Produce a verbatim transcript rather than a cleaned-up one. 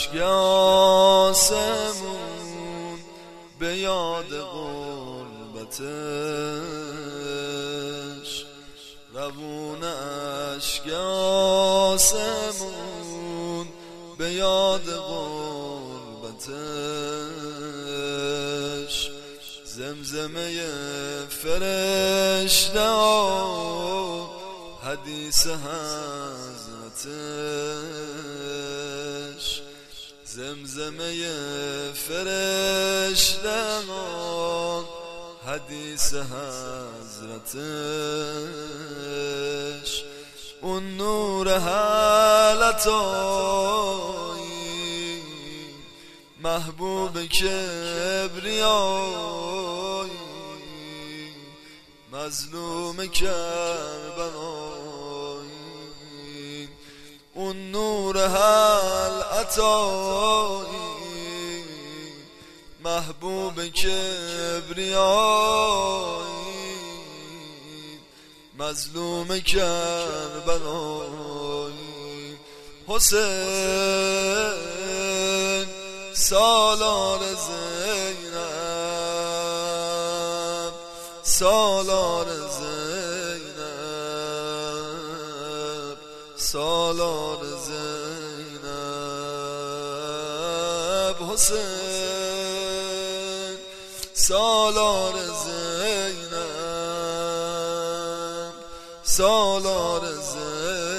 اشک آسمون به یاد غربتش، روون اشک آسمون به یاد غربتش، زمزمه فرشته ها حدیث حضرتش، زمزمه فرشته ها حدیث حضرتش، اون نور حالتایی محبوب کبریایی، مظلوم کربلایی، اون نور حالتایی محبوب کبریایی، مظلوم کربلایی، حسین سالار زینب، سالار زینب، سالار زینب، حسین سالار زینب، سالار زینب.